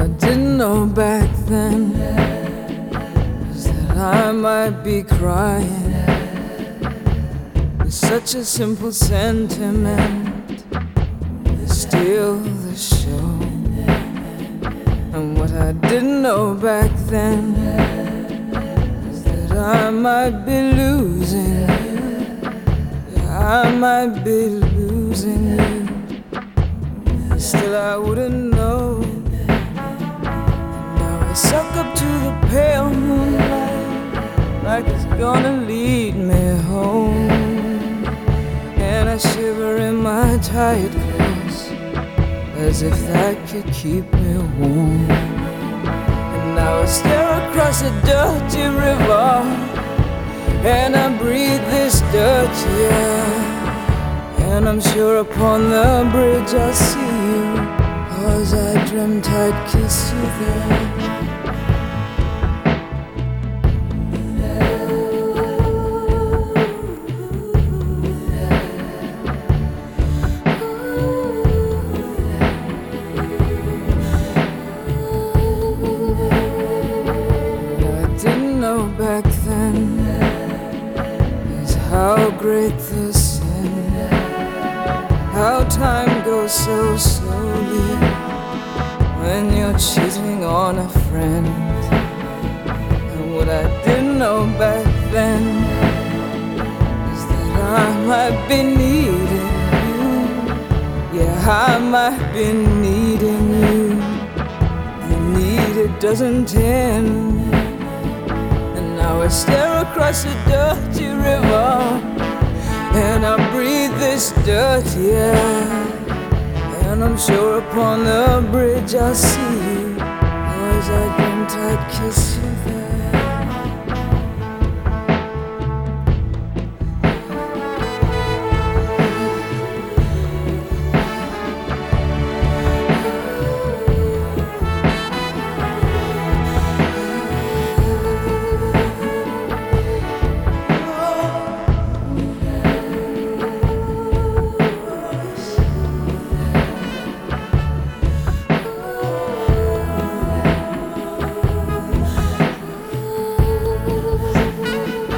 I didn't know back then is that I might be crying with such a simple sentiment steal the show. And what I didn't know back then is that I might be losing you. Yeah, I might be losing you. Still I wouldn't know. And now I suck up to the pale moonlight like it's gonna lead me home. And I shiver in my tired clothes as if that could keep me warm. And now I stare across a dirty river and I breathe this dirty air. And I'm sure upon the bridge I'll see you, 'cause I dreamt I'd kiss you there. Back then is how great the sin, how time goes so slowly when you're cheating on a friend. And what I didn't know back then is that I might be needing you. Yeah, I might be needing you. The need, it doesn't end. Now I stare across a dirty river and I breathe this dirty air. And I'm sure upon the bridge I'll see you, 'cause I dreamt I'd kiss you there.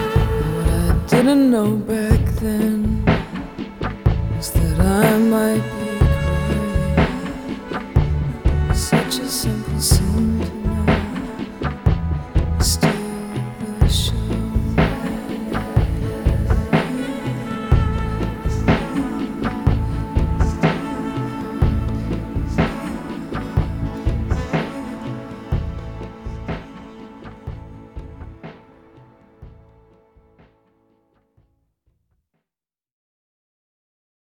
Didn't know back then is that I might